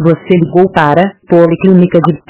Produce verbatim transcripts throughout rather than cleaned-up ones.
Você ligou para Policlínica de...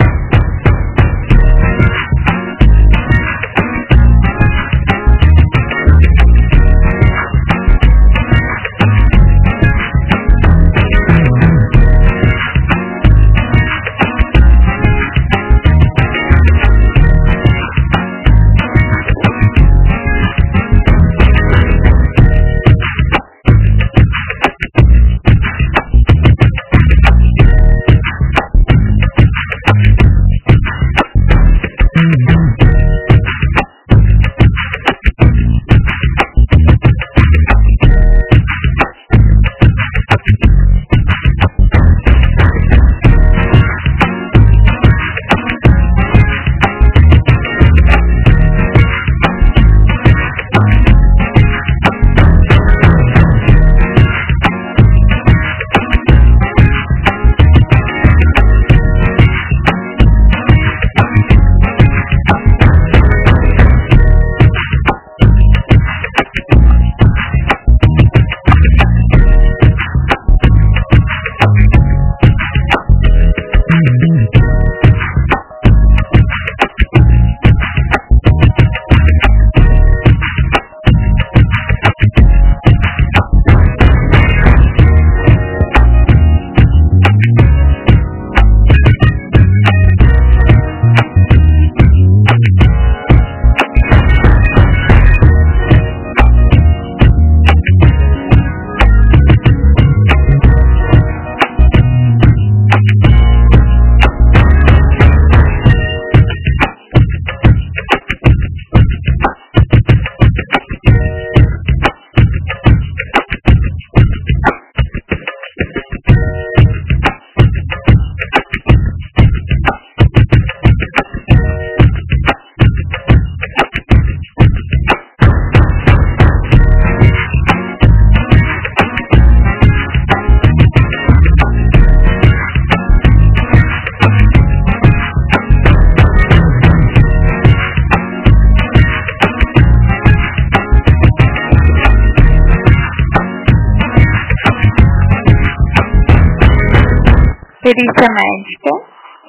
Perícia médica.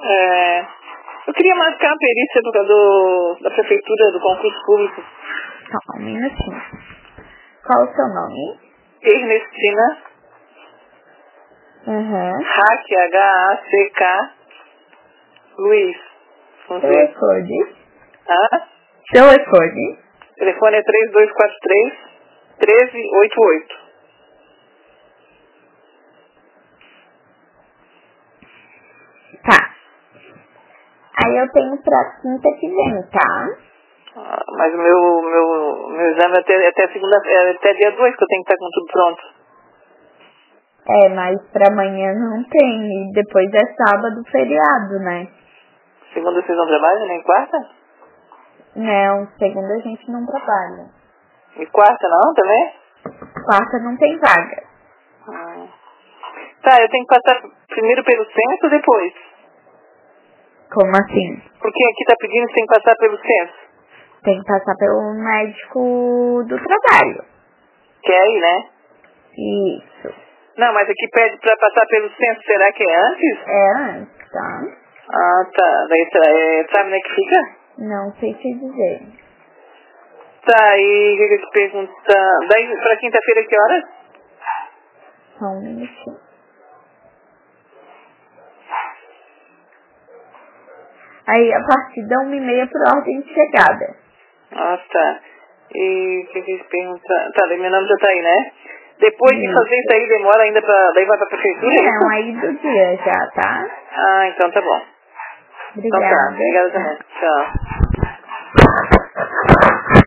É, eu queria marcar a perícia do, do, da prefeitura do concurso público. Só um minutinho. Qual o seu nome? Ernestina. Uhum. Hack, H A C K. Luiz. Telefone. Ah? Telefone. Telefone é três dois quatro três, um três oito oito. Tá. Aí eu tenho pra quinta que vem, tá? Ah, mas o meu, meu, meu exame é até, até segunda, é até dia dois que eu tenho que estar com tudo pronto. É, mas pra amanhã não tem. E depois é sábado, feriado, né? Segunda vocês não trabalham, nem quarta? Não, segunda a gente não trabalha. E quarta não, também? Quarta não tem vaga. Hum. Tá, eu tenho que passar primeiro pelo censo ou depois? Como assim? Porque aqui tá pedindo que tem que passar pelo censo. Tem que passar pelo médico do trabalho. Que é aí, né? Isso. Não, mas aqui pede pra passar pelo censo, será que é antes? É antes, tá? Ah, tá. Daí, é, sabe onde é que fica? Não sei te dizer. Tá, e o que que eu te pergunto? Daí pra quinta-feira que horas? Só um minutinho. Aí, a partir da uma e meia por ordem de chegada. Ah, tá. E o que que eu te pergunto? Tá, daí meu nome já tá aí, né? Depois de fazer isso aí, demora ainda pra... Daí vai pra prefeitura, é Não, aí do dia já, tá? Ah, então tá bom. Obrigada. Então tá, obrigada também. Tchau.